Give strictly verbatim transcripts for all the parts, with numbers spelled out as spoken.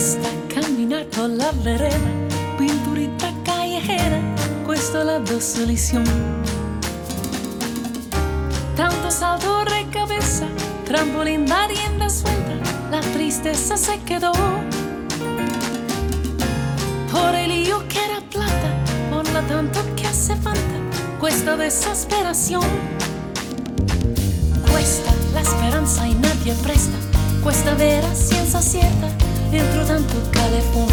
Questa camminar por la vereda, pinturita callejera, questo la desolación. Tanto salto de cabeza, trampolín da rienda suelta, la tristeza se quedó. Por el lío que era plata, por lo tanto que hace falta, questa desesperación. Questa la speranza y nadie presta, questa vera ciencia cierta, dentro tanto calefón.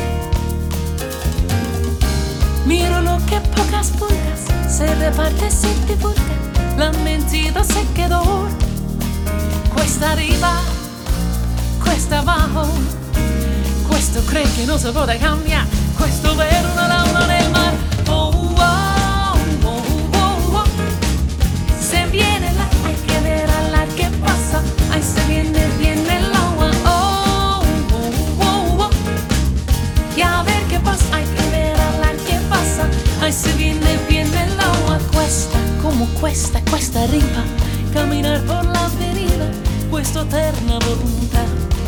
Miro lo que pocas pulgas se reparte sin divulga, la mentira se quedó. Questa arriba, questa abajo, questo cree que no se puede cambiar, questo ver una luna nel mar. Oh, oh, oh, oh, oh. Se viene la, hay que ver a la que pasa, ay, se viene, viene el agua. Oh, oh, oh, oh. Y a ver qué pasa, hay que ver a la que pasa, ay, se viene, viene el agua. Cuesta, como cuesta, cuesta arriba, caminar por la avenida, questa eterna voluntad.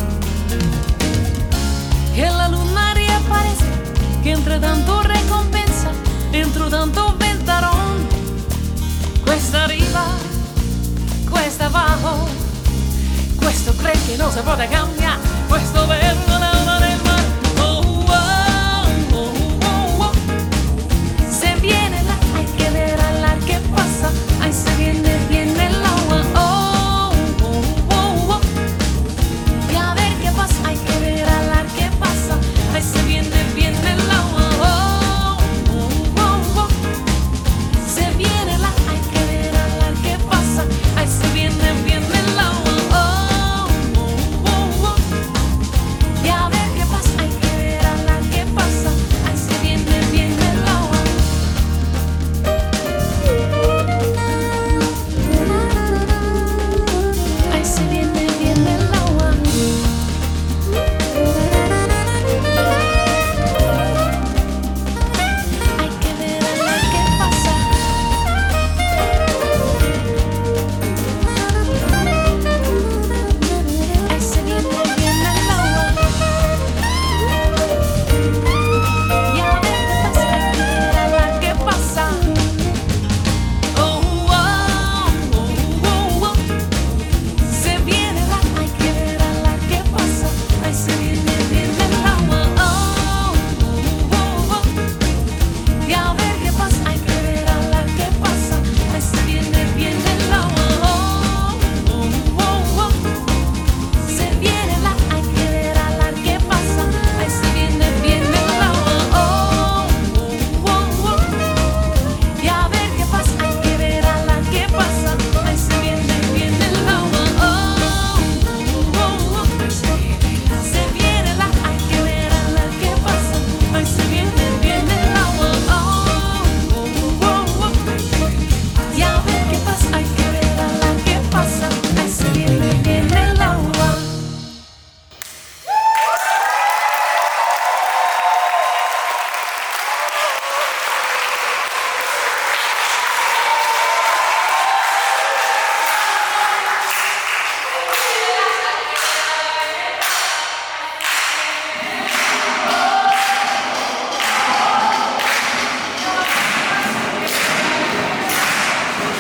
Que la luna reaparezca, que entre tanto recompensa, entre tanto ventarón, questa arriba, questa abajo, questo cree que no se puede cambiar,